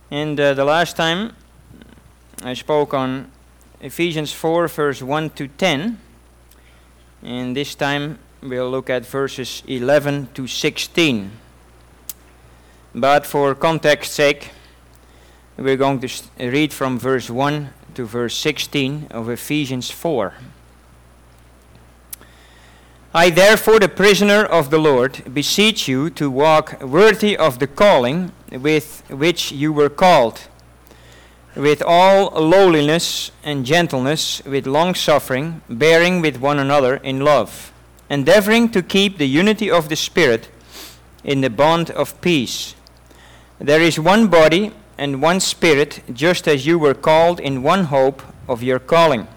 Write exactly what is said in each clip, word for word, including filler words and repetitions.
And uh, the last time I spoke on Ephesians four, verse one to ten. And this time we'll look at verses eleven to sixteen. But for context's sake, we're going to st- read from verse one to verse sixteen of Ephesians four. I therefore, the prisoner of the Lord, beseech you to walk worthy of the calling with which you were called, with all lowliness and gentleness, with long-suffering, bearing with one another in love, endeavoring to keep the unity of the Spirit in the bond of peace. There is one body and one Spirit, just as you were called in one hope of your calling.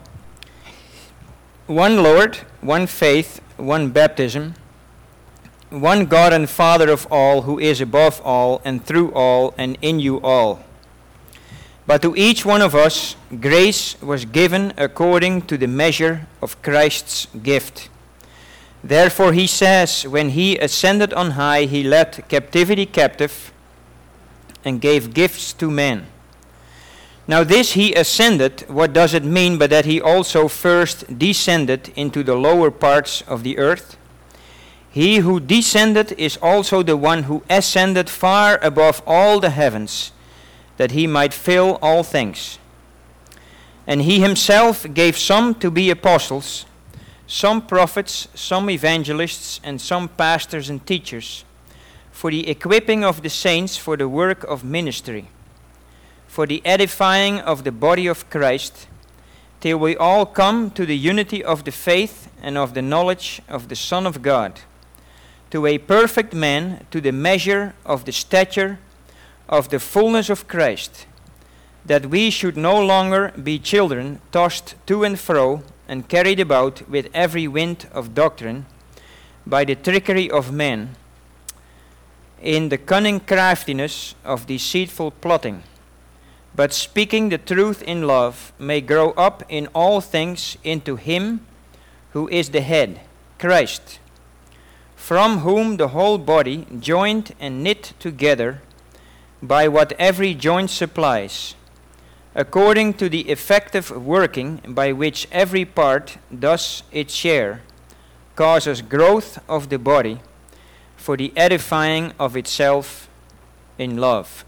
One Lord, one faith, one baptism, one God and Father of all, who is above all and through all and in you all. But to each one of us grace was given according to the measure of Christ's gift. Therefore he says, when he ascended on high, he led captivity captive and gave gifts to men. Now this he ascended, what does it mean but that he also first descended into the lower parts of the earth? He who descended is also the one who ascended far above all the heavens, that he might fill all things. And he himself gave some to be apostles, some prophets, some evangelists, and some pastors and teachers, for the equipping of the saints for the work of ministry, for the edifying of the body of Christ, till we all come to the unity of the faith and of the knowledge of the Son of God, to a perfect man, to the measure of the stature of the fullness of Christ, that we should no longer be children tossed to and fro and carried about with every wind of doctrine by the trickery of men, in the cunning craftiness of deceitful plotting, but speaking the truth in love, may grow up in all things into him who is the head, Christ, from whom the whole body, joined and knit together by what every joint supplies, according to the effective working by which every part does its share, causes growth of the body for the edifying of itself in love.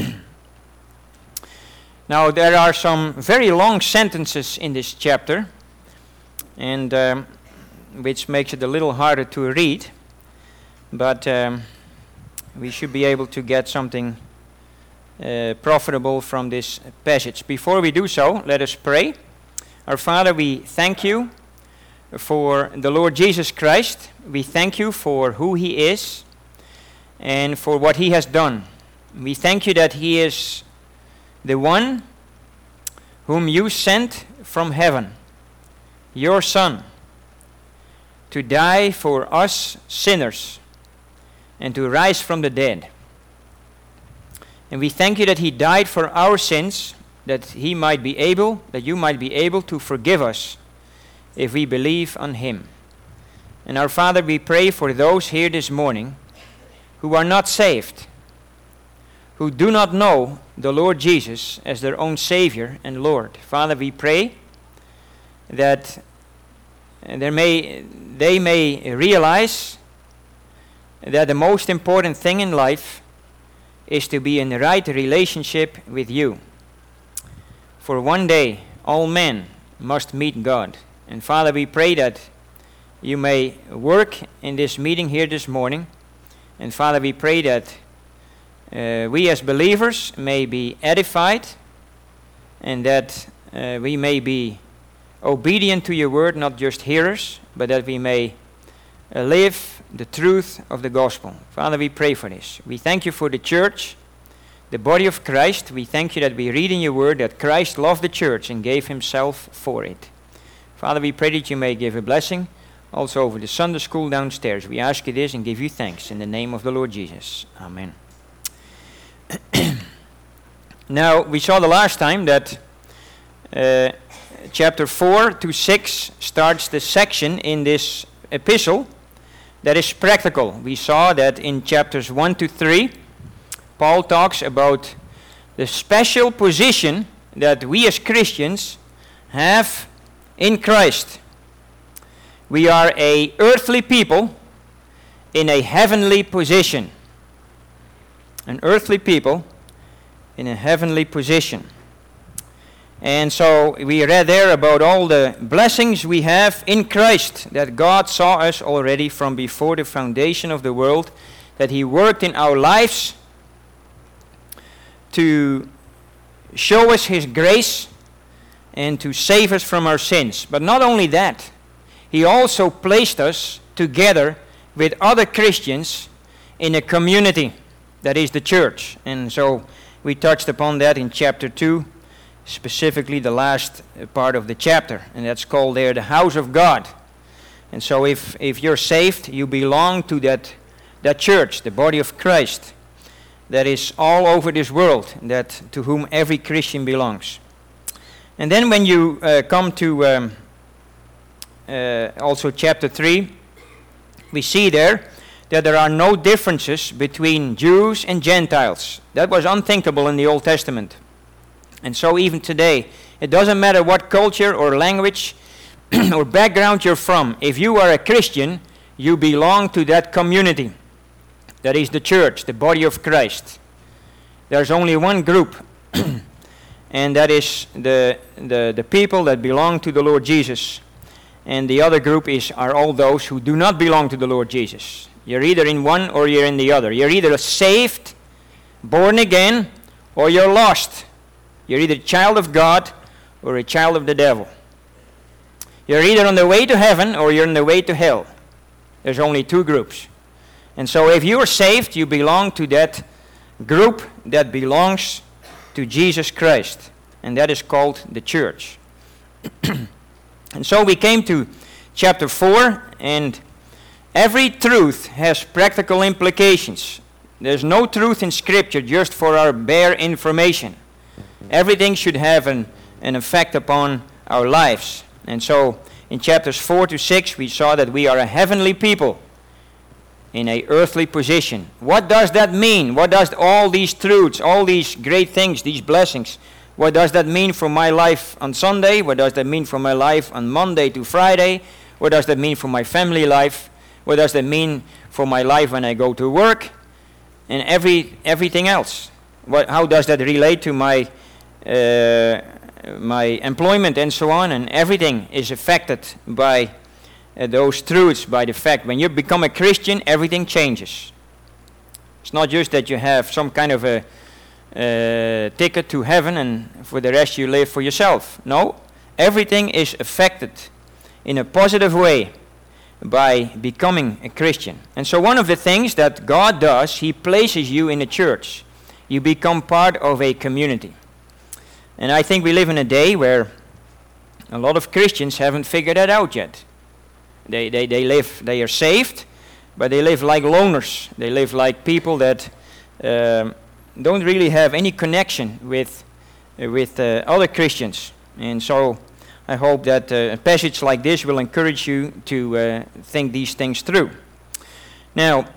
Now there are some very long sentences in this chapter, and um, which makes it a little harder to read, but um, we should be able to get something uh, profitable from this passage. Before we do so, let us pray. Our Father, we thank you for the Lord Jesus Christ. We thank you for who he is and for what he has done. We thank you that he is the one whom you sent from heaven, your Son, to die for us sinners and to rise from the dead. And we thank you that he died for our sins, that he might be able, that you might be able to forgive us if we believe on him. And our Father, we pray for those here this morning who are not saved, who do not know the Lord Jesus as their own Savior and Lord. Father, we pray that there may, they may realize that the most important thing in life is to be in the right relationship with you. For one day, all men must meet God. And Father, we pray that you may work in this meeting here this morning. And Father, we pray that uh, we as believers may be edified, and that uh, we may be obedient to your word, not just hearers, but that we may uh, live the truth of the gospel. Father, we pray for this. We thank you for the church, the body of Christ. We thank you that we read in your word that Christ loved the church and gave himself for it. Father, we pray that you may give a blessing also over the Sunday school downstairs. We ask you this and give you thanks in the name of the Lord Jesus. Amen. Now, we saw the last time that uh, chapter four to six starts the section in this epistle that is practical. We saw that in chapters one to three, Paul talks about the special position that we as Christians have in Christ. We are a earthly people in a heavenly position. An earthly people in a heavenly position. And so we read there about all the blessings we have in Christ, that God saw us already from before the foundation of the world, that He worked in our lives to show us His grace and to save us from our sins. But not only that, He also placed us together with other Christians in a community, that is the church. And so we touched upon that in chapter two, specifically the last part of the chapter, and that's called there the house of God. And so if if you're saved, you belong to that that church, the body of Christ, that is all over this world, that to whom every Christian belongs. And then when you uh, come to um, uh, also chapter three, we see there that there are no differences between Jews and Gentiles. That was unthinkable in the Old Testament. And so even today, it doesn't matter what culture or language or background you're from. If you are a Christian, you belong to that community. That is the church, the body of Christ. There's only one group, and that is the, the, the people that belong to the Lord Jesus. And the other group is are all those who do not belong to the Lord Jesus. You're either in one or you're in the other. You're either saved, born again, or you're lost. You're either a child of God or a child of the devil. You're either on the way to heaven or you're on the way to hell. There's only two groups. And so if you are saved, you belong to that group that belongs to Jesus Christ. And that is called the church. And so we came to chapter four, and every truth has practical implications. There's no truth in Scripture just for our bare information. Everything should have an, an effect upon our lives. And so in chapters four to six, we saw that we are a heavenly people in a earthly position. What does that mean? What does all these truths, all these great things, these blessings, what does that mean for my life on Sunday? What does that mean for my life on Monday to Friday? What does that mean for my family life? What does that mean for my life when I go to work? And every everything else. What, how does that relate to my uh, my employment and so on? And everything is affected by uh, those truths, by the fact when you become a Christian, everything changes. It's not just that you have some kind of a uh, ticket to heaven and for the rest you live for yourself. No, everything is affected in a positive way by becoming a Christian. And so one of the things that God does, He places you in a church. You become part of a community. And I think we live in a day where a lot of Christians haven't figured that out yet. They they they live, they are saved, but they live like loners. They live like people that um, don't really have any connection with uh, with uh, other Christians. And so I hope that uh, a passage like this will encourage you to uh, think these things through. Now,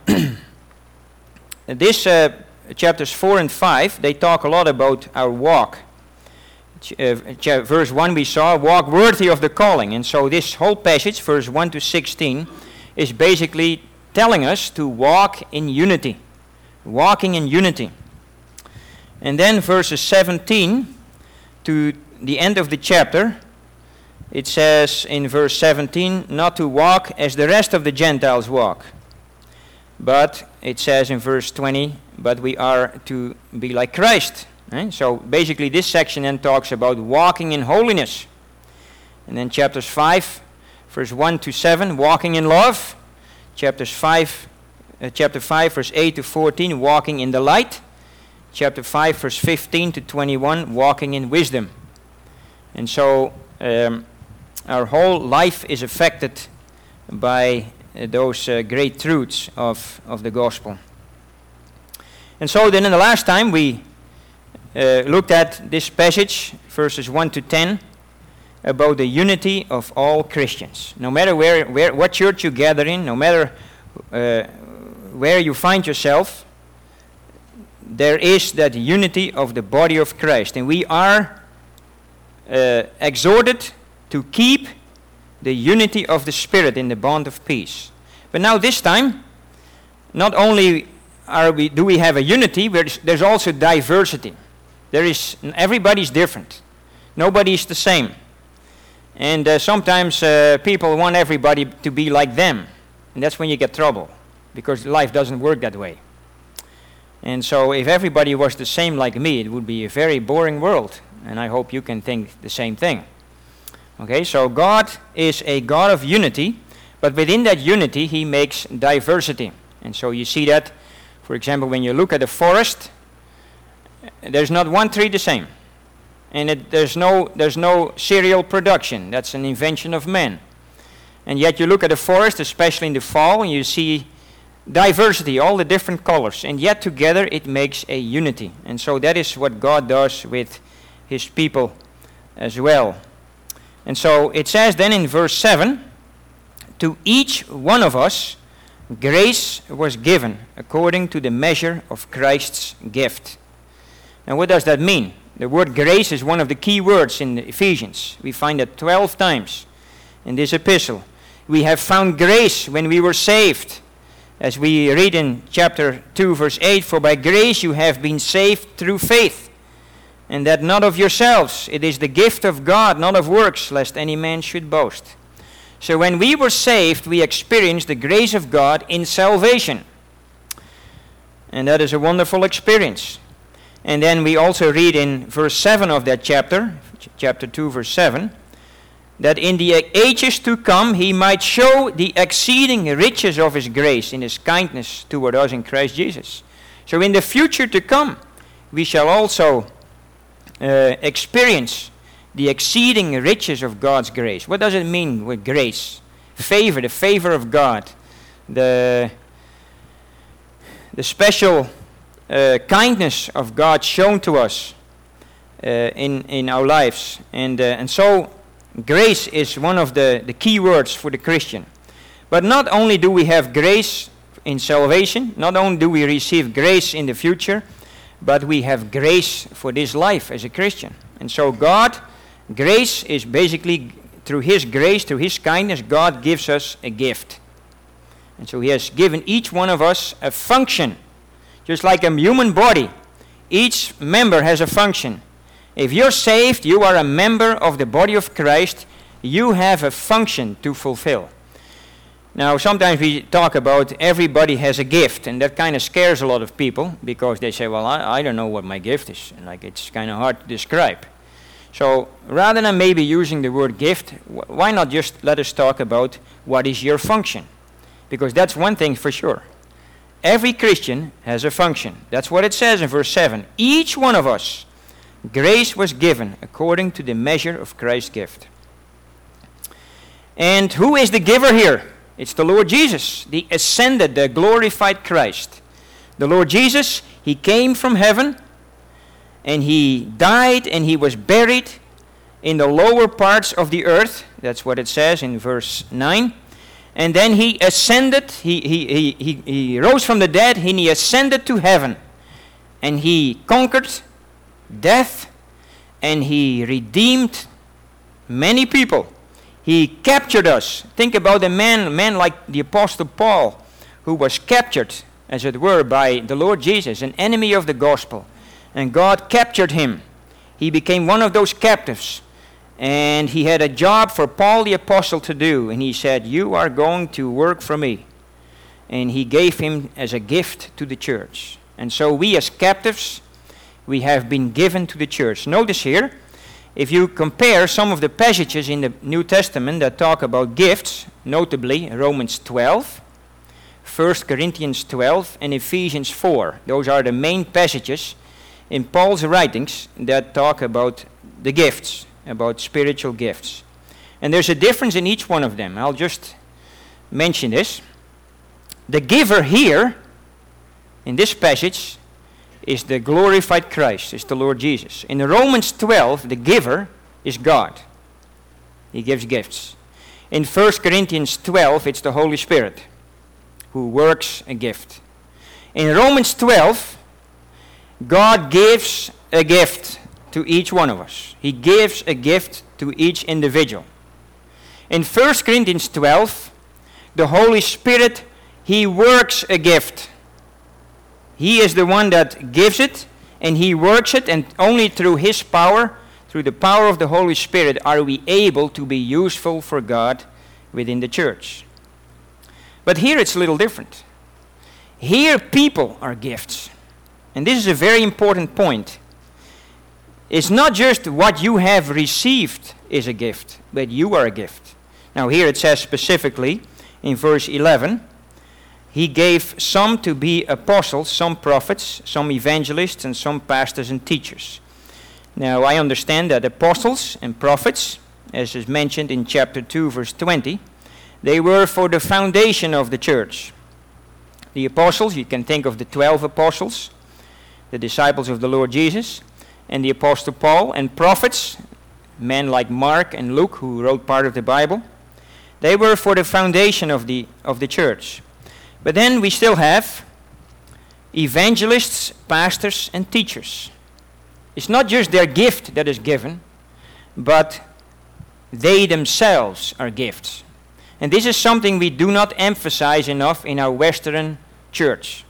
this uh, chapters four and five, they talk a lot about our walk. Ch- uh, ch- verse one we saw, walk worthy of the calling. And so this whole passage, verse one to sixteen, is basically telling us to walk in unity. Walking in unity. And then verses seventeen to the end of the chapter, it says in verse seventeen, not to walk as the rest of the Gentiles walk. But it says in verse twenty, but we are to be like Christ. Eh? So basically this section then talks about walking in holiness. And then chapters five, verse one to seven, walking in love. Chapters five, uh, chapter five, verse eight to fourteen, walking in the light. Chapter five, verse fifteen to twenty-one, walking in wisdom. And so um, our whole life is affected by uh, those uh, great truths of, of the gospel. And so then in the last time we uh, looked at this passage, verses one to ten, about the unity of all Christians. No matter where, where what church you gather in, no matter uh, where you find yourself, there is that unity of the body of Christ. And we are uh, exhorted to keep the unity of the Spirit in the bond of peace. But now this time, not only are we, do we have a unity, there's, there's also diversity. There is, everybody's different. Nobody's the same. And uh, sometimes uh, people want everybody to be like them. And that's when you get trouble, because life doesn't work that way. And so if everybody was the same like me, it would be a very boring world. And I hope you can think the same thing. Okay, so God is a God of unity, but within that unity he makes diversity. And so you see that, for example, when you look at a forest, there's not one tree the same. And it, there's no there's no serial production. That's an invention of man. And yet you look at a forest, especially in the fall, and you see diversity, all the different colors. And yet together it makes a unity. And so that is what God does with his people as well. And so it says then in verse seven, to each one of us grace was given according to the measure of Christ's gift. Now what does that mean? The word grace is one of the key words in Ephesians. We find it twelve times in this epistle. We have found grace when we were saved. As we read in chapter two, verse eight, for by grace you have been saved through faith, and that not of yourselves. It is the gift of God, not of works, lest any man should boast. So when we were saved, we experienced the grace of God in salvation. And that is a wonderful experience. And then we also read in verse seven of that chapter, ch- chapter two, verse seven, that in the ages to come he might show the exceeding riches of his grace in his kindness toward us in Christ Jesus. So in the future to come, we shall also uh, experience the exceeding riches of God's grace. What does it mean with grace? Favor, the favor of God, the, the special uh, kindness of God shown to us uh, in, in our lives. And, uh, and so grace is one of the, the key words for the Christian. But not only do we have grace in salvation, not only do we receive grace in the future, but we have grace for this life as a Christian. And so God, grace is basically, through his grace, through his kindness, God gives us a gift. And so he has given each one of us a function. Just like a human body, each member has a function. If you're saved, you are a member of the body of Christ. You have a function to fulfill. Now, sometimes we talk about everybody has a gift, and that kind of scares a lot of people, because they say, well, I, I don't know what my gift is. And like, it's kind of hard to describe. So rather than maybe using the word gift, wh- why not just let us talk about what is your function? Because that's one thing for sure. Every Christian has a function. That's what it says in verse seven. Each one of us, grace was given according to the measure of Christ's gift. And who is the giver here? It's the Lord Jesus, the ascended, the glorified Christ. The Lord Jesus, he came from heaven, and he died and he was buried in the lower parts of the earth. That's what it says in verse nine. And then he ascended, he, he, he, he, he rose from the dead, and he ascended to heaven. And he conquered death, and he redeemed many people. He captured us. Think about a man, a man like the Apostle Paul, who was captured, as it were, by the Lord Jesus, an enemy of the gospel. And God captured him. He became one of those captives. And he had a job for Paul the Apostle to do. And he said, you are going to work for me. And he gave him as a gift to the church. And so we as captives, we have been given to the church. Notice here, if you compare some of the passages in the New Testament that talk about gifts, notably Romans twelve, First Corinthians twelve, and Ephesians four. Those are the main passages in Paul's writings that talk about the gifts, about spiritual gifts. And there's a difference in each one of them. I'll just mention this. The giver here, in this passage, is the glorified Christ, is the Lord Jesus. In Romans twelve, the giver is God. He gives gifts. In First Corinthians twelve, it's the Holy Spirit who works a gift. In Romans twelve, God gives a gift to each one of us. He gives a gift to each individual. In First Corinthians twelve, the Holy Spirit, He works a gift. He is the one that gives it, and He works it, and only through His power, through the power of the Holy Spirit, are we able to be useful for God within the church. But here it's a little different. Here people are gifts. And this is a very important point. It's not just what you have received is a gift, but you are a gift. Now here it says specifically in verse eleven, He gave some to be apostles, some prophets, some evangelists, and some pastors and teachers. Now I understand that apostles and prophets, as is mentioned in chapter two, verse twenty, they were for the foundation of the church. The apostles, you can think of the twelve apostles, the disciples of the Lord Jesus, and the apostle Paul, and prophets, men like Mark and Luke, who wrote part of the Bible. They were for the foundation of the of the church. But then we still have evangelists, pastors, and teachers. It's not just their gift that is given, but they themselves are gifts. And this is something we do not emphasize enough in our Western church.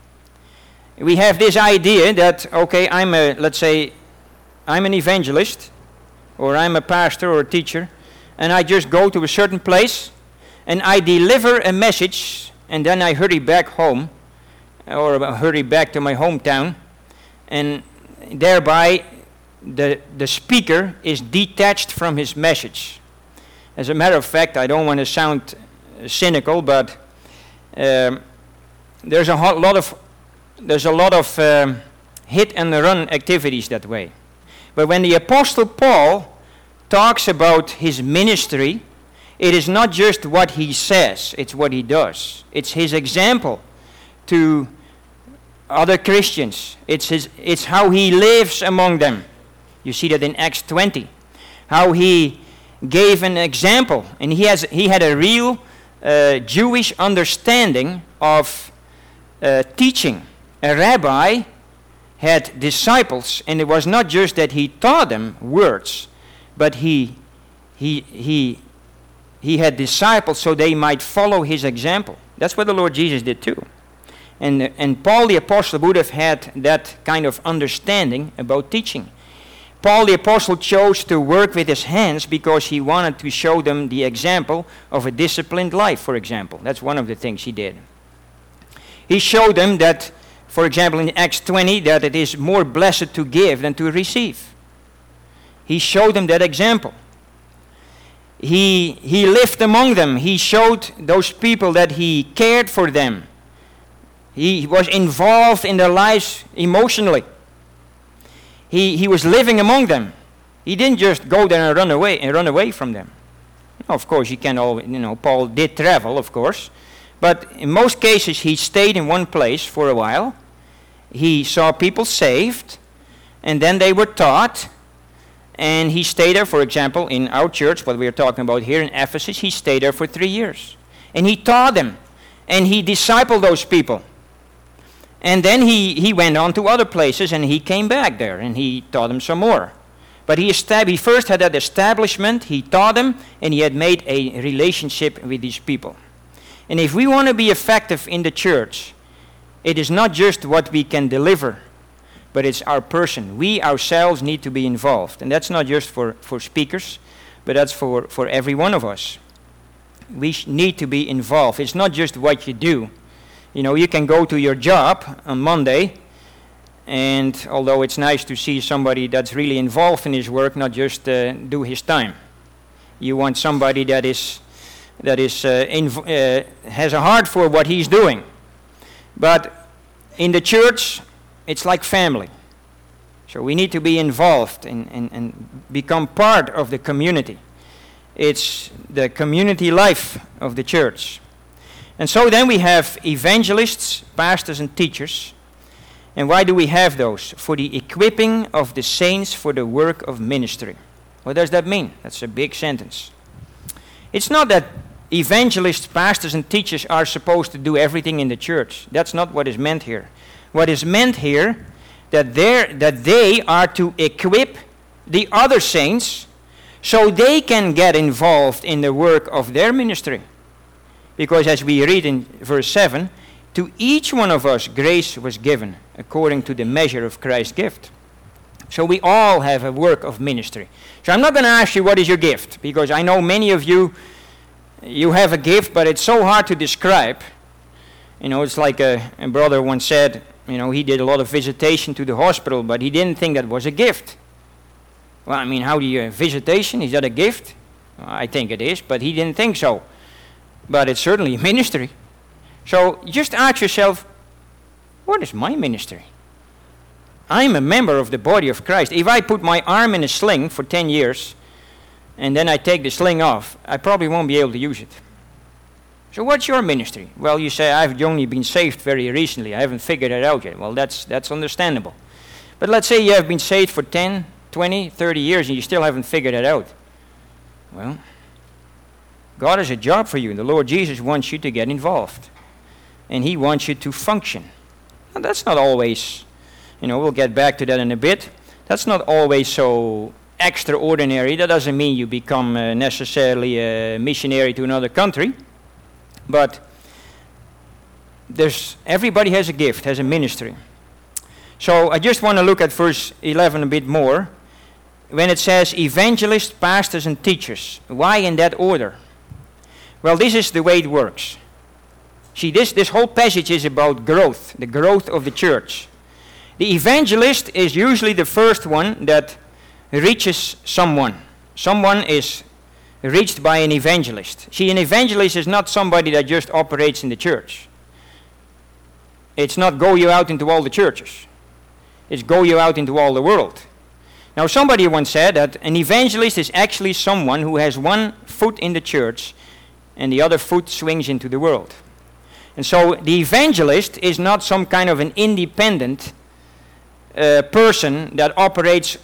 We have this idea that, okay, I'm a, let's say, I'm an evangelist, or I'm a pastor or a teacher, and I just go to a certain place, and I deliver a message, and then I hurry back home, or hurry back to my hometown, and thereby the, the speaker is detached from his message. As a matter of fact, I don't want to sound cynical, but um, there's a ho- lot of there's a lot of um, hit and run activities that way. But when the Apostle Paul talks about his ministry, it is not just what he says, it's what he does. It's his example to other Christians. It's his, it's how he lives among them. You see that in Acts twenty, how he gave an example, and he has he had a real uh, Jewish understanding of uh, teaching. A rabbi had disciples, and it was not just that he taught them words, but he he he he had disciples so they might follow his example. That's what the Lord Jesus did too. And and Paul the apostle would have had that kind of understanding about teaching. Paul the apostle chose to work with his hands because he wanted to show them the example of a disciplined life, for example. That's one of the things he did. He showed them that, for example, in Acts twenty, that it is more blessed to give than to receive. He showed them that example. He, he lived among them. He showed those people that he cared for them. He was involved in their lives emotionally. He, he was living among them. He didn't just go there and run away and run away from them. Of course, you can all, you know, Paul did travel, of course. But in most cases, he stayed in one place for a while. He saw people saved, and then they were taught. And he stayed there, for example, in our church, what we are talking about here in Ephesus, he stayed there for three years. And he taught them, and he discipled those people. And then he, he went on to other places, and he came back there, and he taught them some more. But he, estab- he first had that establishment, he taught them, and he had made a relationship with these people. And if we want to be effective in the church, it is not just what we can deliver, but it's our person. We ourselves need to be involved. And that's not just for, for speakers, but that's for, for every one of us. We sh- need to be involved. It's not just what you do. You know, you can go to your job on Monday, and although it's nice to see somebody that's really involved in his work, not just uh, do his time. You want somebody that is that is uh, inv- uh, has a heart for what he's doing. But in the church, it's like family. So we need to be involved and, and, and become part of the community. It's the community life of the church. And so then we have evangelists, pastors, and teachers. And why do we have those? For the equipping of the saints for the work of ministry. What does that mean? That's a big sentence. It's not that evangelists, pastors, and teachers are supposed to do everything in the church. That's not what is meant here. What is meant here, that, that they are to equip the other saints so they can get involved in the work of their ministry. Because as we read in verse seven, to each one of us grace was given according to the measure of Christ's gift. So we all have a work of ministry. So I'm not going to ask you what is your gift, because I know many of you, you have a gift, but it's so hard to describe. You know, it's like a, a brother once said, you know, he did a lot of visitation to the hospital, but he didn't think that was a gift. Well, I mean, how do you, visitation, is that a gift? Well, I think it is, but he didn't think so. But it's certainly a ministry. So just ask yourself, what is my ministry? I'm a member of the body of Christ. If I put my arm in a sling for ten years, and then I take the sling off, I probably won't be able to use it. So what's your ministry? Well, you say, I've only been saved very recently. I haven't figured it out yet. Well, that's that's understandable. But let's say you have been saved for ten, twenty, thirty years, and you still haven't figured it out. Well, God has a job for you, and the Lord Jesus wants you to get involved. And He wants you to function. Now, that's not always, you know, we'll get back to that in a bit. That's not always so extraordinary. That doesn't mean you become uh, necessarily a missionary to another country. But there's everybody has a gift, has a ministry. So I just want to look at verse eleven a bit more. When it says evangelists, pastors, and teachers. Why in that order? Well, this is the way it works. See, this, this whole passage is about growth, the growth of the church. The evangelist is usually the first one that reaches someone. Someone is reached by an evangelist. See, an evangelist is not somebody that just operates in the church. It's not go you out into all the churches. It's go you out into all the world. Now, somebody once said that an evangelist is actually someone who has one foot in the church and the other foot swings into the world. And so the evangelist is not some kind of an independent uh, person that operates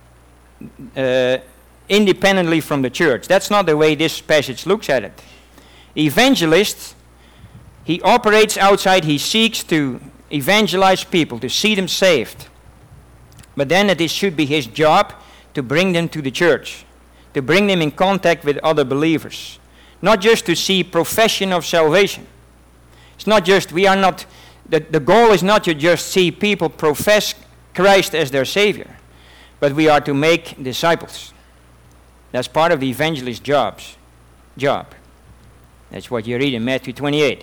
uh, independently from the church. That's not the way this passage looks at it. Evangelist, he operates outside, he seeks to evangelize people, to see them saved. But then it is, should be his job to bring them to the church, to bring them in contact with other believers. Not just to see profession of salvation. It's not just, we are not, the, the goal is not to just see people profess Christ as their Savior, but we are to make disciples. That's part of the evangelist's jobs, job. That's what you read in Matthew twenty-eight.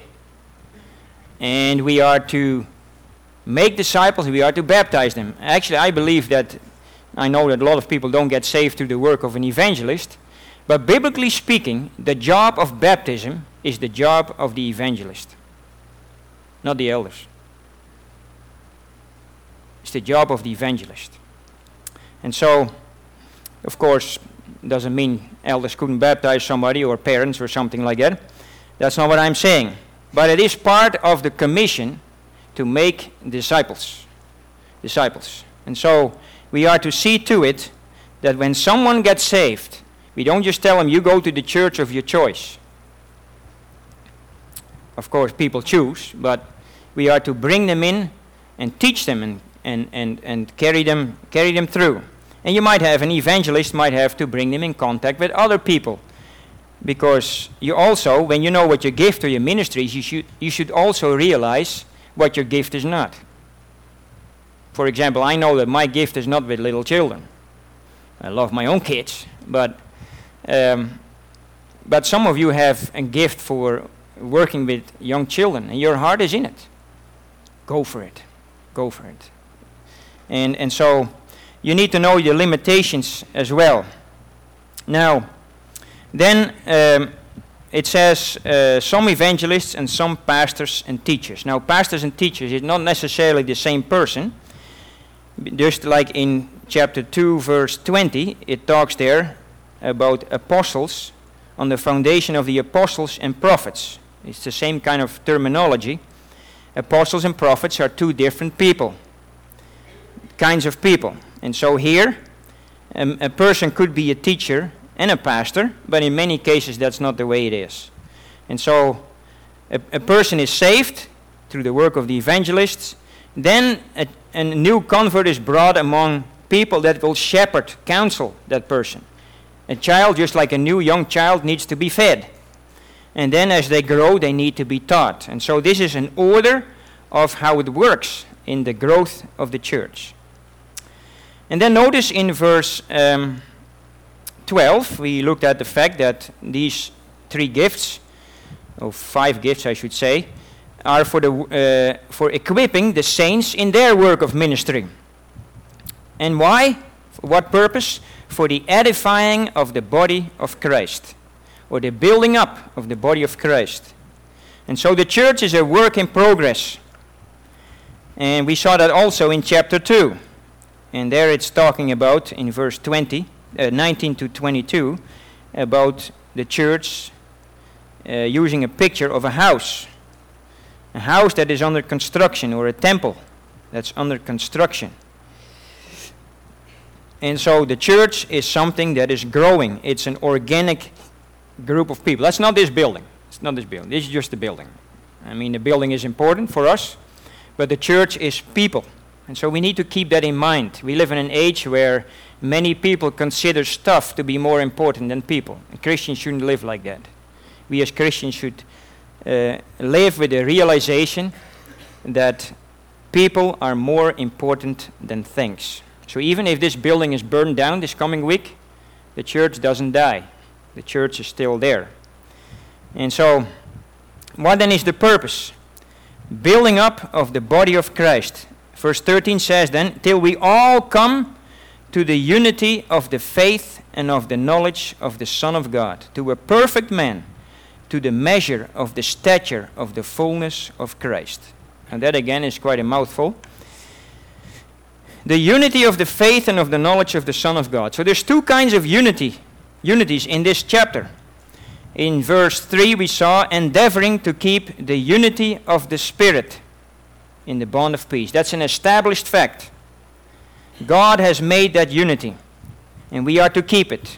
And we are to make disciples, we are to baptize them. Actually, I believe that, I know that a lot of people don't get saved through the work of an evangelist, but biblically speaking, the job of baptism is the job of the evangelist, not the elders. It's the job of the evangelist. And so, of course, doesn't mean elders couldn't baptize somebody or parents or something like that. That's not what I'm saying. But it is part of the commission to make disciples. Disciples. And so we are to see to it that when someone gets saved, we don't just tell them, you go to the church of your choice. Of course, people choose, but we are to bring them in and teach them and, and, and, and carry them carry them through. And you might have, an evangelist might have to bring them in contact with other people. Because you also, when you know what your gift or your ministry is, you should, you should also realize what your gift is not. For example, I know that my gift is not with little children. I love my own kids, but um, but some of you have a gift for working with young children, and your heart is in it. Go for it. Go for it. And and so you need to know your limitations as well. Now, then um, it says uh, some evangelists and some pastors and teachers. Now, pastors and teachers is not necessarily the same person. Just like in chapter two, verse twenty, it talks there about apostles on the foundation of the apostles and prophets. It's the same kind of terminology. Apostles and prophets are two different people, kinds of people. And so here, um, a person could be a teacher and a pastor, but in many cases that's not the way it is. And so a, a person is saved through the work of the evangelists, then a, a new convert is brought among people that will shepherd, counsel that person. A child, just like a new young child, needs to be fed. And then as they grow, they need to be taught. And so this is an order of how it works in the growth of the church. And then notice in verse um, twelve, we looked at the fact that these three gifts, or five gifts I should say, are for, the, uh, for equipping the saints in their work of ministry. And why? For what purpose? For the edifying of the body of Christ, or the building up of the body of Christ. And so the church is a work in progress. And we saw that also in chapter two. And there it's talking about, in verse twenty, uh, nineteen to twenty-two, about the church uh, using a picture of a house. A house that is under construction, or a temple that's under construction. And so the church is something that is growing. It's an organic group of people. That's not this building. It's not this building. This is just the building. I mean, the building is important for us, but the church is people. And so we need to keep that in mind. We live in an age where many people consider stuff to be more important than people. And Christians shouldn't live like that. We as Christians should uh, live with the realization that people are more important than things. So even if this building is burned down this coming week, the church doesn't die. The church is still there. And so, what then is the purpose? Building up of the body of Christ. Verse thirteen says then, till we all come to the unity of the faith and of the knowledge of the Son of God, to a perfect man, to the measure of the stature of the fullness of Christ. And that again is quite a mouthful. The unity of the faith and of the knowledge of the Son of God. So there's two kinds of unity, unities in this chapter. In verse three we saw endeavoring to keep the unity of the Spirit in the bond of peace. That's an established fact. God has made that unity, and we are to keep it.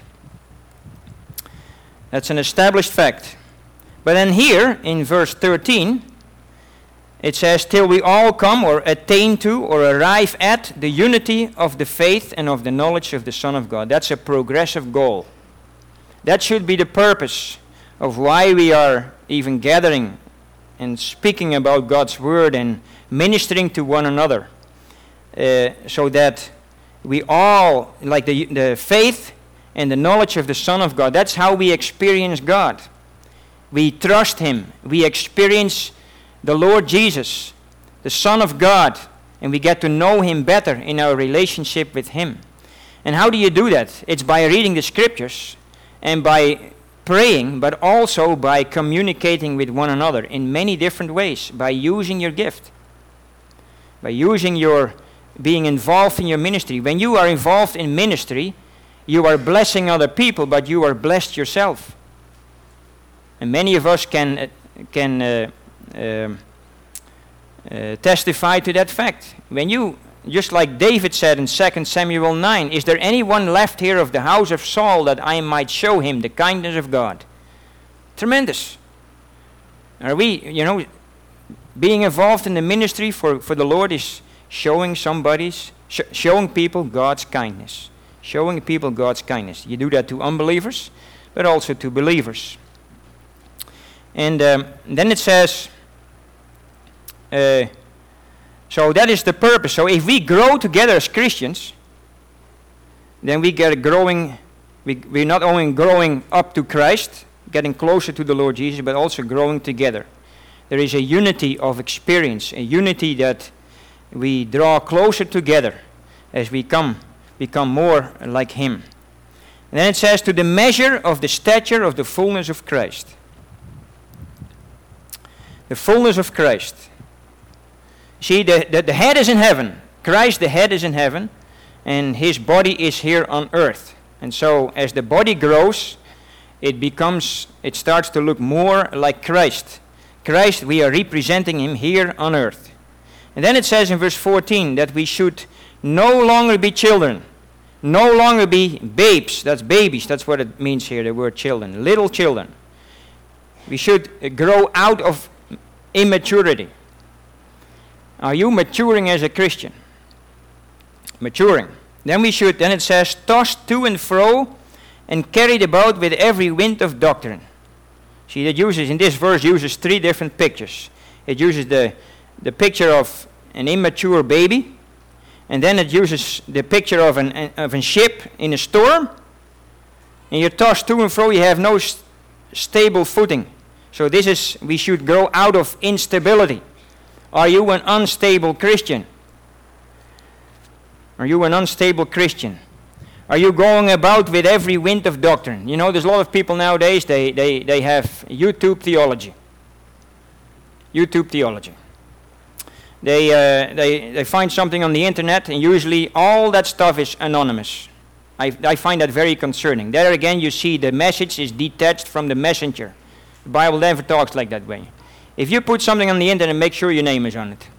That's an established fact. But then here, in verse thirteen, it says, till we all come or attain to or arrive at the unity of the faith and of the knowledge of the Son of God. That's a progressive goal. That should be the purpose of why we are even gathering and speaking about God's Word and ministering to one another. Uh, so that we all, like the, the faith and the knowledge of the Son of God, that's how we experience God. We trust Him. We experience the Lord Jesus, the Son of God, and we get to know Him better in our relationship with Him. And how do you do that? It's by reading the Scriptures and by praying, but also by communicating with one another in many different ways, by using your gift, by using your being involved in your ministry. When you are involved in ministry, you are blessing other people, but you are blessed yourself. And many of us can uh, can uh, uh, uh, testify to that fact. When you, just like David said in Second Samuel nine, is there anyone left here of the house of Saul that I might show him the kindness of God? Tremendous. Are we, you know, being involved in the ministry for, for the Lord is showing somebody's, sh- showing people God's kindness. Showing people God's kindness. You do that to unbelievers, but also to believers. And um, then it says, uh, so that is the purpose. So if we grow together as Christians, then we get growing, we, we're not only growing up to Christ, getting closer to the Lord Jesus, but also growing together. There is a unity of experience, a unity that we draw closer together as we come, become more like Him. And then it says, to the measure of the stature of the fullness of Christ. The fullness of Christ. See, the, the, the head is in heaven. Christ, the head, is in heaven, and His body is here on earth. And so, as the body grows, it becomes, it starts to look more like Christ. Christ, we are representing Him here on earth. And then it says in verse fourteen that we should no longer be children, no longer be babes. That's babies. That's what it means here, the word children. Little children. We should grow out of immaturity. Are you maturing as a Christian? Maturing. Then we should, then it says, tossed to and fro and carried about with every wind of doctrine. See, that uses, in this verse, uses three different pictures. It uses the, the picture of an immature baby, and then it uses the picture of an, of a ship in a storm, and you're tossed to and fro, you have no st- stable footing. So this is, we should grow out of instability. Are you an unstable Christian? Are you an unstable Christian? Are you going about with every wind of doctrine? You know, there's a lot of people nowadays, they, they, they have YouTube theology. YouTube theology. They, uh, they, they find something on the internet, and usually all that stuff is anonymous. I, I find that very concerning. There again, you see the message is detached from the messenger. The Bible never talks like that way. If you put something on the internet, make sure your name is on it.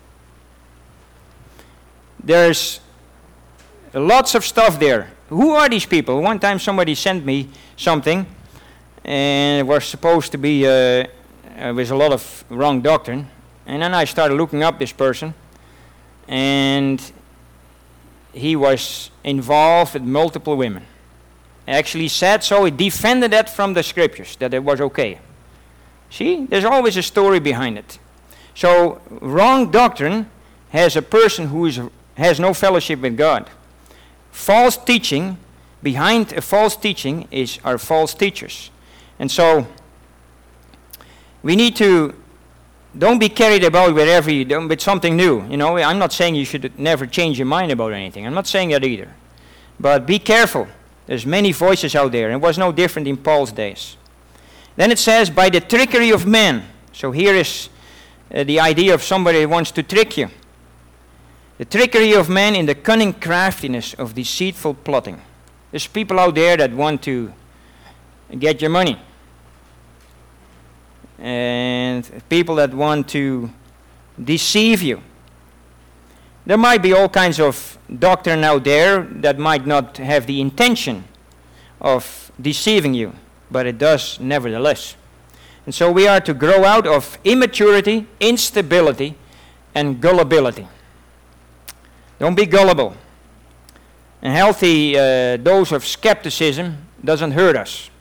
There's lots of stuff there. Who are these people? One time somebody sent me something, and it was supposed to be uh, uh, with a lot of wrong doctrine. And then I started looking up this person, and he was involved with multiple women. Actually said so, he defended that from the scriptures, that it was okay. See, there's always a story behind it. So, wrong doctrine has a person who is, has no fellowship with God. False teaching, behind a false teaching is our false teachers. And so, we need to, don't be carried about with every, with something new. You know, I'm not saying you should never change your mind about anything. I'm not saying that either. But be careful. There's many voices out there. It was no different in Paul's days. Then it says, by the trickery of men. So here is uh, the idea of somebody who wants to trick you. The trickery of men in the cunning craftiness of deceitful plotting. There's people out there that want to get your money. And people that want to deceive you. There might be all kinds of doctrine out there that might not have the intention of deceiving you, but it does nevertheless. And so we are to grow out of immaturity, instability, and gullibility. Don't be gullible. A healthy uh, dose of skepticism doesn't hurt us.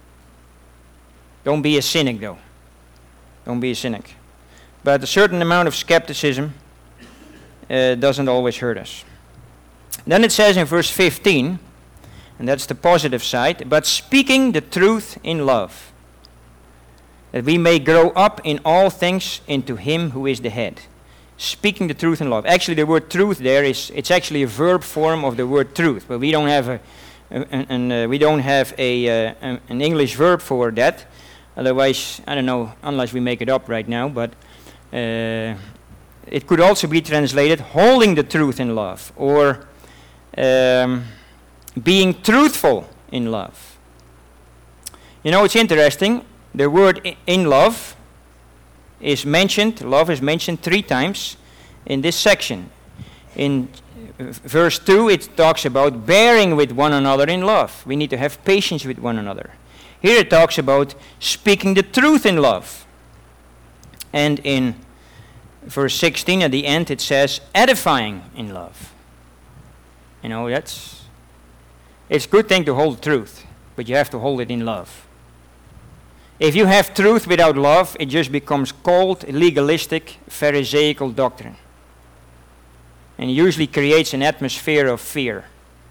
Don't be a cynic, though. Don't be a cynic. But a certain amount of skepticism uh, doesn't always hurt us. Then it says in verse fifteen, and that's the positive side, but speaking the truth in love, that we may grow up in all things into him who is the head. Speaking the truth in love. Actually, the word truth there is, it's actually a verb form of the word truth, but we don't have a, an, an, uh, we don't have a uh, an English verb for that. Otherwise, I don't know, unless we make it up right now, but uh, it could also be translated holding the truth in love, or um, being truthful in love. You know, it's interesting. The word in love is mentioned, love is mentioned three times in this section. In verse two, it talks about bearing with one another in love. We need to have patience with one another. Here it talks about speaking the truth in love. And in verse sixteen, at the end, it says edifying in love. You know, that's, it's a good thing to hold truth, but you have to hold it in love. If you have truth without love, it just becomes cold, legalistic, pharisaical doctrine. And it usually creates an atmosphere of fear,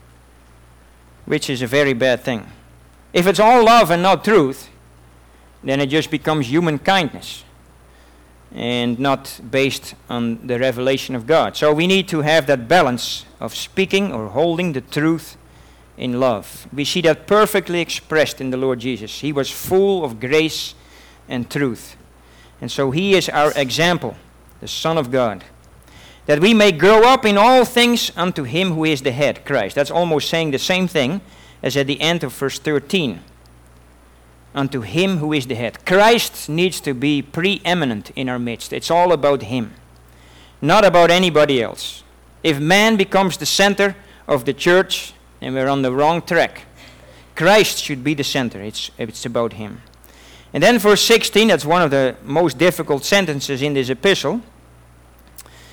which is a very bad thing. If it's all love and not truth, then it just becomes human kindness and not based on the revelation of God. So we need to have that balance of speaking or holding the truth in love. We see that perfectly expressed in the Lord Jesus. He was full of grace and truth. And so he is our example, the Son of God. That we may grow up in all things unto him who is the head, Christ. That's almost saying the same thing as at the end of verse thirteen. Unto him who is the head. Christ needs to be preeminent in our midst. It's all about him, not about anybody else. If man becomes the center of the church, then we're on the wrong track. Christ should be the center. It's, it's about him. And then verse sixteen, that's one of the most difficult sentences in this epistle.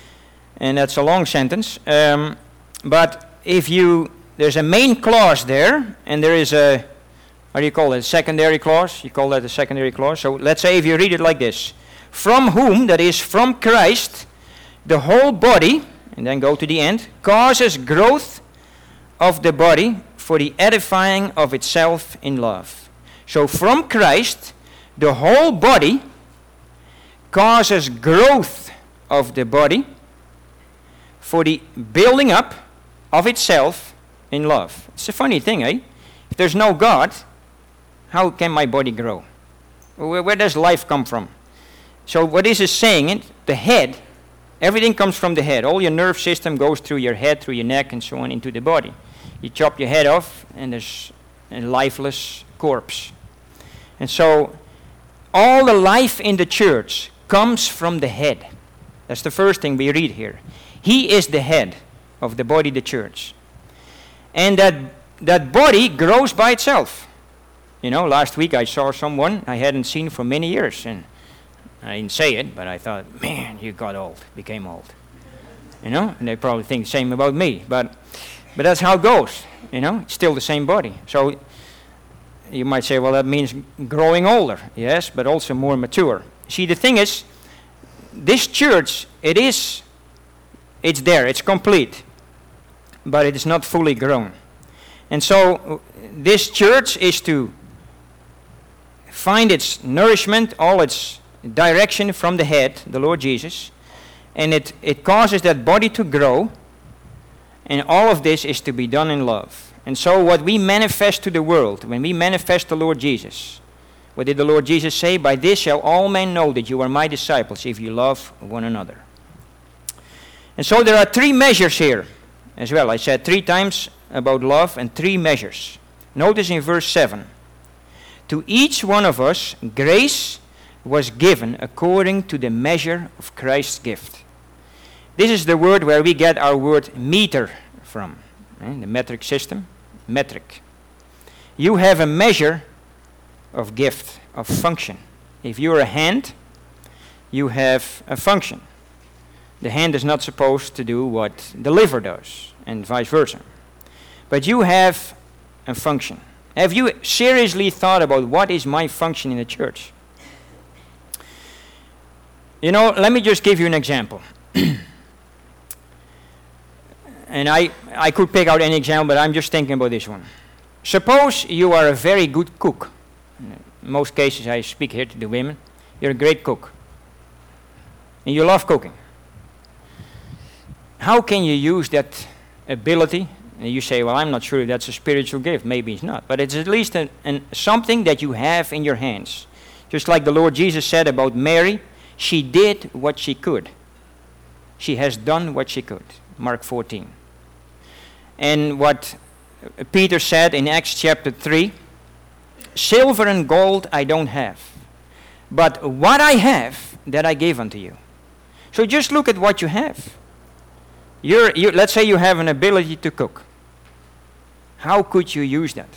and that's a long sentence. Um, but if you, there's a main clause there, and there is a, what do you call it, a secondary clause? You call that a secondary clause. So let's say if you read it like this. From whom, that is from Christ, the whole body, and then go to the end, causes growth of the body for the edifying of itself in love. So from Christ, the whole body causes growth of the body for the building up of itself in love. It's a funny thing, eh? If there's no God, how can my body grow? Where, where does life come from? So what this is saying, it, the head, everything comes from the head. All your nerve system goes through your head, through your neck, and so on into the body. You chop your head off, and there's a lifeless corpse. And so all the life in the church comes from the head. That's the first thing we read here. He is the head of the body, the church. And that that body grows by itself. You know, last week I saw someone I hadn't seen for many years, and I didn't say it, but I thought, man, you got old, became old. You know, and they probably think the same about me, but but that's how it goes. You know, it's still the same body. So you might say, well, that means growing older. Yes, but also more mature. See, the thing is, this church, it is, it's there, it's complete, but it is not fully grown. And so this church is to find its nourishment, all its direction from the head, the Lord Jesus, and it, it causes that body to grow, and all of this is to be done in love. And so what we manifest to the world, when we manifest the Lord Jesus, what did the Lord Jesus say? By this shall all men know that you are my disciples, if you love one another. And so there are three measures here as well. I said three times about love and three measures. Notice in verse seven. To each one of us grace was given according to the measure of Christ's gift. This is the word where we get our word meter from. Eh? The metric system. Metric. You have a measure of gift, of function. If you're a hand, you have a function. The hand is not supposed to do what the liver does, and vice versa. But you have a function. Have you seriously thought about what is my function in the church? You know, let me just give you an example. And I, I could pick out any example, but I'm just thinking about this one. Suppose you are a very good cook. In most cases, I speak here to the women. You're a great cook. And you love cooking. How can you use that ability? And you say, well, I'm not sure if that's a spiritual gift. Maybe it's not. But it's at least an, an, something that you have in your hands. Just like the Lord Jesus said about Mary, she did what she could. She has done what she could. Mark fourteen. And what Peter said in Acts chapter three, silver and gold I don't have, but what I have, that I give unto you. So just look at what you have. You're, you, let's say you have an ability to cook. How could you use that?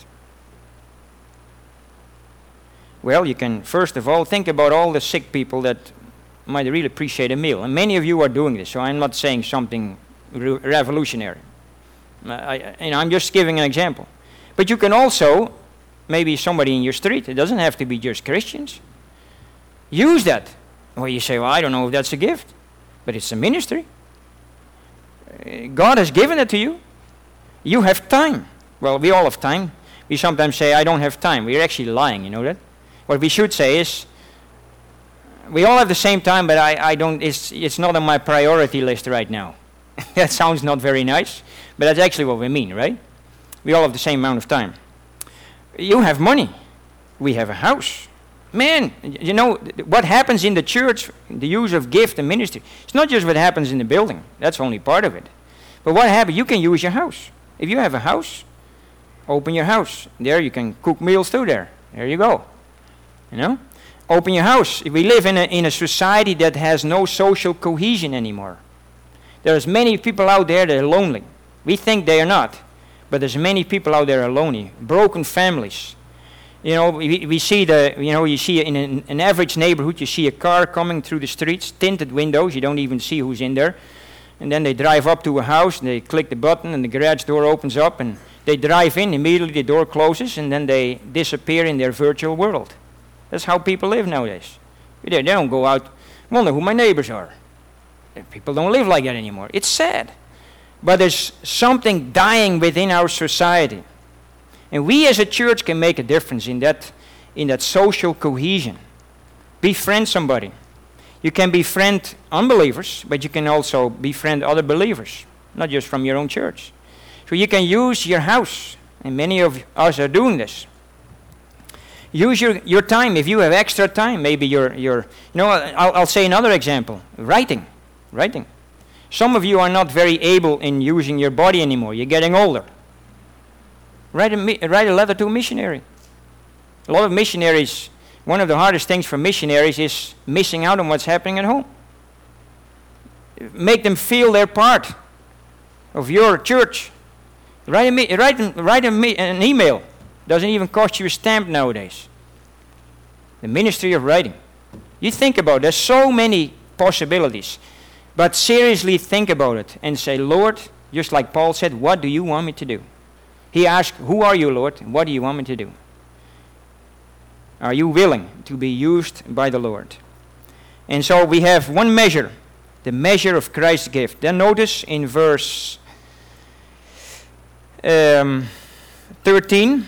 Well, you can first of all think about all the sick people that might really appreciate a meal. And many of you are doing this, so I'm not saying something re- revolutionary. I, you know, I'm just giving an example. But you can also, maybe somebody in your street, it doesn't have to be just Christians, use that. Well, you say, well, I don't know if that's a gift, but it's a ministry. God has given it to you. You have time. Well, we all have time. We sometimes say, I don't have time. We're actually lying, you know that? What we should say is, we all have the same time, but I, I don't, it's, it's not on my priority list right now. That sounds not very nice, but that's actually what we mean, right? We all have the same amount of time. You have money. We have a house. Man, you know, what happens in the church, the use of gift and ministry, it's not just what happens in the building. That's only part of it. But what happens, you can use your house. If you have a house, open your house. There you can cook meals too there. There you go. You know? Open your house. We live in a, in a society that has no social cohesion anymore. There's many people out there that are lonely. We think they are not. But there's many people out there that are lonely. Broken families. You know, we, we see the, you know, you see in an, an average neighborhood, you see a car coming through the streets, tinted windows, you don't even see who's in there. and then they drive up to a house, and they click the button, and the garage door opens up, and they drive in, immediately the door closes, and then they disappear in their virtual world. That's how people live nowadays. They don't go out, wonder who my neighbors are. People don't live like that anymore. It's sad. But there's something dying within our society. And we as a church can make a difference in that, in that social cohesion. Befriend somebody. You can befriend unbelievers, but you can also befriend other believers, not just from your own church. So you can use your house, and many of us are doing this. Use your, your time. If you have extra time, maybe you're, you're you know, I'll, I'll say another example. Writing. Writing. Some of you are not very able in using your body anymore. You're getting older. Write a, write a letter to a missionary. A lot of missionaries, one of the hardest things for missionaries is missing out on what's happening at home. Make them feel they're part of your church. Write, a, write, write a, an email. Doesn't even cost you a stamp nowadays. The ministry of writing. You think about it. There's so many possibilities. But seriously think about it and say, Lord, just like Paul said, what do you want me to do? He asked, who are you, Lord? What do you want me to do? Are you willing to be used by the Lord? And so we have one measure, the measure of Christ's gift. Then notice in verse um, thirteen,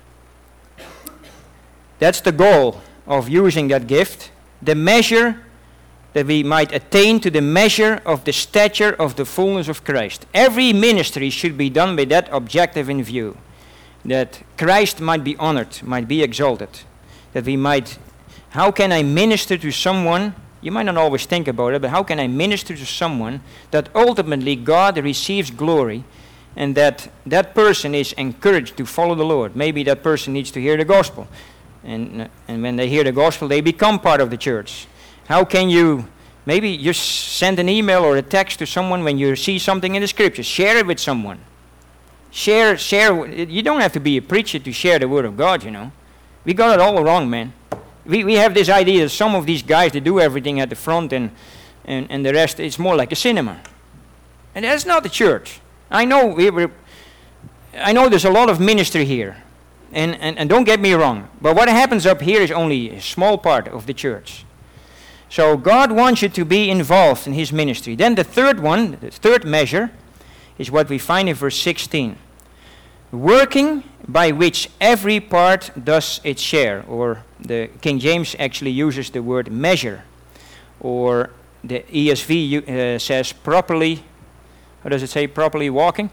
that's the goal of using that gift. The measure that we might attain to the measure of the stature of the fullness of Christ. Every ministry should be done with that objective in view, that Christ might be honored, might be exalted, that we might, how can I minister to someone, you might not always think about it, but how can I minister to someone that ultimately God receives glory and that that person is encouraged to follow the Lord. Maybe that person needs to hear the gospel, and, and when they hear the gospel, they become part of the church. How can you maybe just send an email or a text to someone when you see something in the scriptures? Share it with someone. Share, share. You don't have to be a preacher to share the word of God, you know. We got it all wrong, man. We we have this idea that some of these guys, they do everything at the front and, and, and the rest, it's more like a cinema. And that's not the church. I know we were, I know there's a lot of ministry here. And, and, and don't get me wrong. But what happens up here is only a small part of the church. So God wants you to be involved in his ministry. Then the third one, the third measure, is what we find in verse sixteen. Working by which every part does its share. Or the King James actually uses the word measure. Or the E S V uh, says properly, how does it say, properly walking?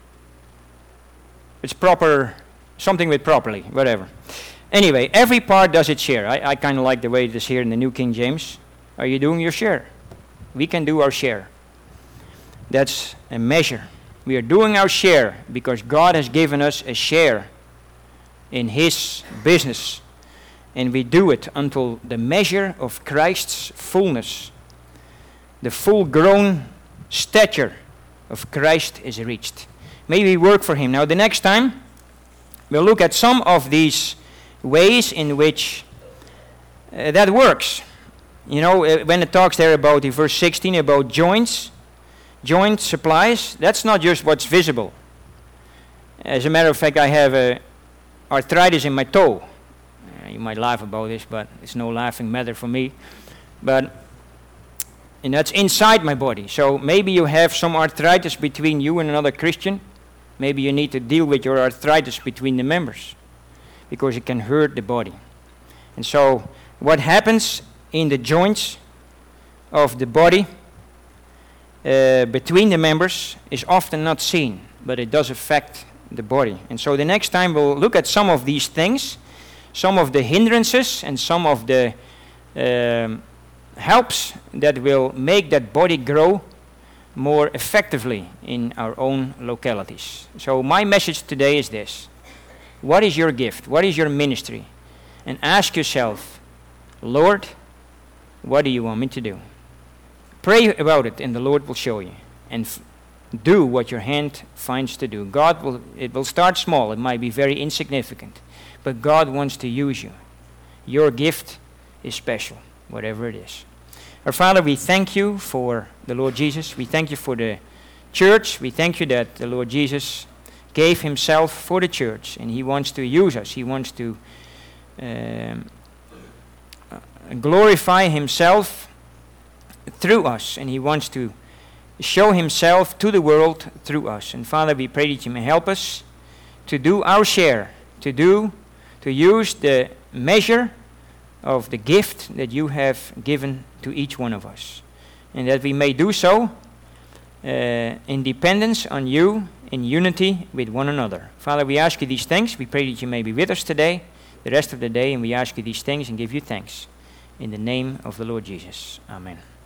It's proper, something with properly, whatever. Anyway, every part does its share. I, I kind of like the way it is here in the New King James. Are you doing your share? We can do our share. That's a measure. We are doing our share because God has given us a share in his business. And we do it until the measure of Christ's fullness, the full-grown stature of Christ is reached. May we work for him. Now the next time, we'll look at some of these ways in which uh, that works. You know, uh, when it talks there about, in verse sixteen, about joints, joint supplies, that's not just what's visible. As a matter of fact, I have uh, arthritis in my toe. Uh, you might laugh about this, but it's no laughing matter for me. But, and that's inside my body. So maybe you have some arthritis between you and another Christian. Maybe you need to deal with your arthritis between the members, because it can hurt the body. And so what happens in the joints of the body uh, between the members is often not seen, but it does affect the body. And so the next time we'll look at some of these things, some of the hindrances and some of the um, helps that will make that body grow more effectively in our own localities. So my message today is this. What is your gift? What is your ministry? And ask yourself, Lord, what do you want me to do? Pray about it and the Lord will show you. And f- do what your hand finds to do. God will, it will start small. It might be very insignificant. But God wants to use you. Your gift is special, whatever it is. Our Father, we thank you for the Lord Jesus. We thank you for the church. We thank you that the Lord Jesus gave himself for the church, and he wants to use us. He wants to um, glorify himself through us, and he wants to show himself to the world through us. And Father, we pray that you may help us to do our share, to do, to use the measure of the gift that you have given to each one of us, and that we may do so uh, in dependence on you, in unity with one another. Father, we ask you these things. We pray that you may be with us today, the rest of the day, and we ask you these things and give you thanks. In the name of the Lord Jesus. Amen.